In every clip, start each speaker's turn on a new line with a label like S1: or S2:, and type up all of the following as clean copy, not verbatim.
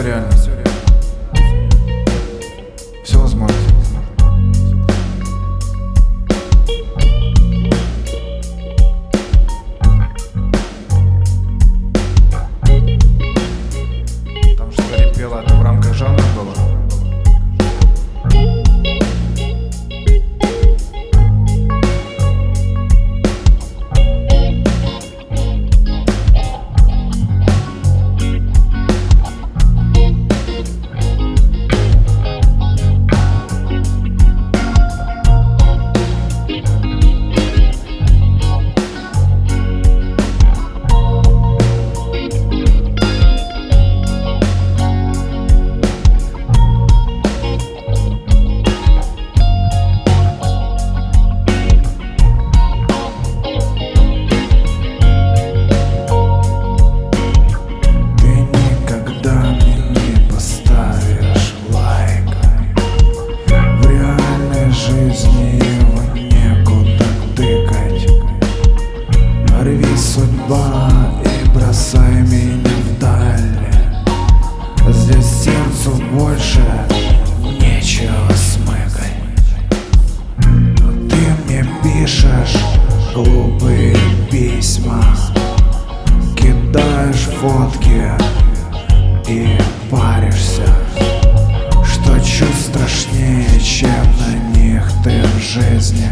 S1: Все реально. Все возможно. Там что репело, это в рамках жанра было?
S2: Судьба, и бросай меня вдаль. Здесь сердцу больше нечего смыкать. Ты мне пишешь глупые письма, кидаешь фотки и паришься, что чуть страшнее, чем на них ты в жизни.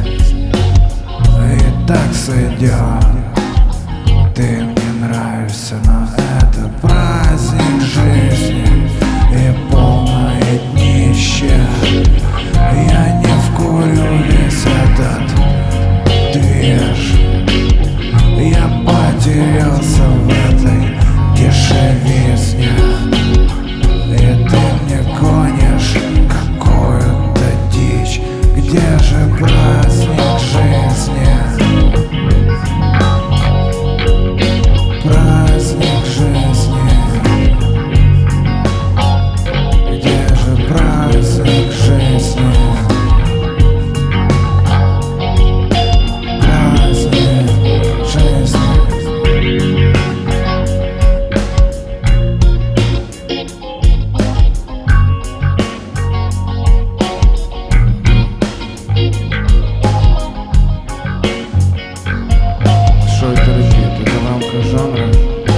S2: И так сойдет. Ты мне нравишься, но это праздник жизни и полное днище. Я не вкурю весь этот движ. Я потерялся в этой дешевизне, и ты мне гонишь какую-то дичь. Где же праздник жизни? Праздник жизни. Где же праздник жизни? Праздник жизни.
S1: Что это репит? Это в рамках жанра?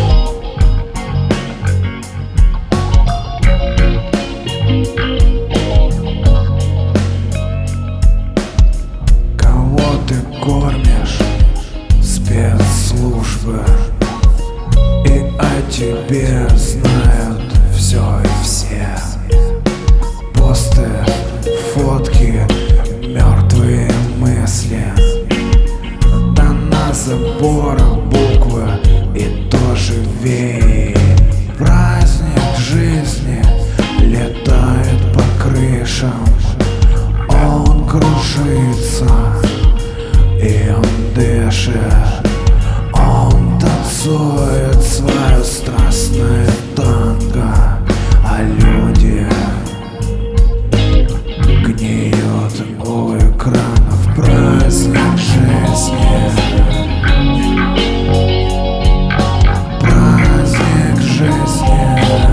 S2: Кого ты кормишь? Спецслужбы. И о тебе знают все и все. Посты, фотки, мертвые мысли. Да на заборах буквы и тоже веет. Праздник жизни летает по крышам. Он кружится и он дышит. Он танцует свое страстное танго, а люди гниют у экранов. Праздник жизни. Праздник жизни.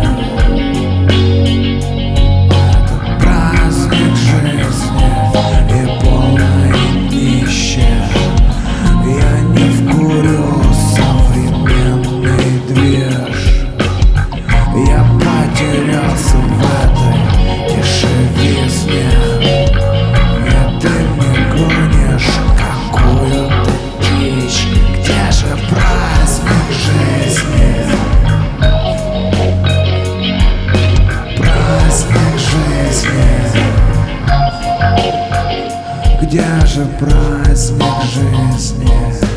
S2: Это праздник жизни и полное днище. Я не вкурю современный движ. Я потерялся в этой дешевизне, и ты мне гонишь какую-то дичь. Где же праздник жизни? Праздник жизни. Где же праздник жизни?